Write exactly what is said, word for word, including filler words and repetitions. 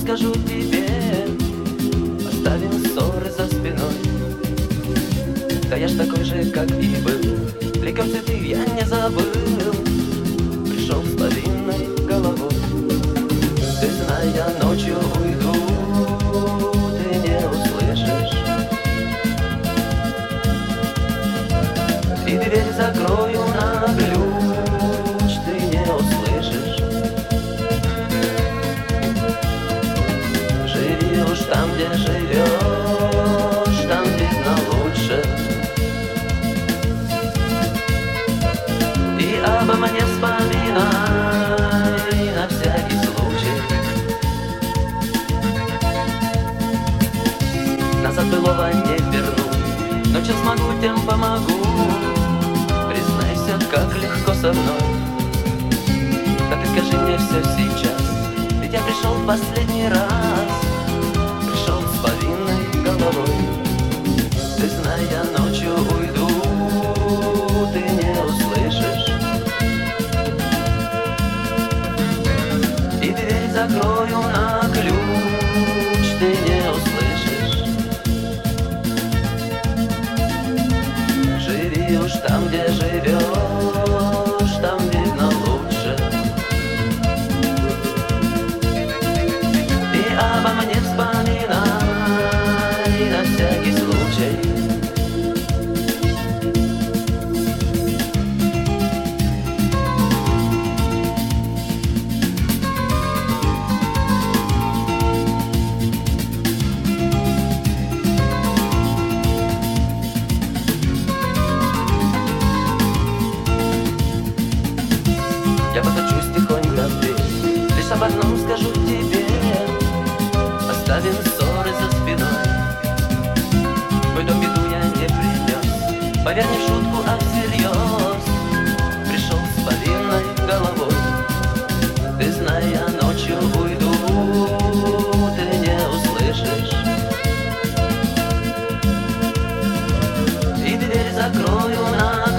скажу тебе, оставим ссоры за спиной. Да я ж такой же, как и был, ликом цветы я не забыл. Пришел с повинной головой. Ты знай, я ночью уйду, ты не услышишь. И дверь закрою на ключ, ты не услышишь. Живи уж там, где живешь, там видно лучше. И обо мне вспоминай на всякий случай. Назад былого не верну, но чем смогу, тем помогу. Признайся, как легко со мной. Да ты скажи мне все сейчас, ведь я пришел в последний раз. Пришел с повинной головой. Ты знай, я ночью уйду, ты не услышишь. И дверь закрою на ключ, ты не услышишь. Живи уж там, где живешь, там видно лучше. И обо мне вспоминай на всякий случай. Я постучусь тихонько в дверь, лишь об одном скажу тебе: оставим ссоры за спиной. В дом беду я не принес, поверь, не в шутку, а всерьез. Пришел с повинной головой. Ты знай, я ночью уйду, ты не услышишь. И дверь закрою на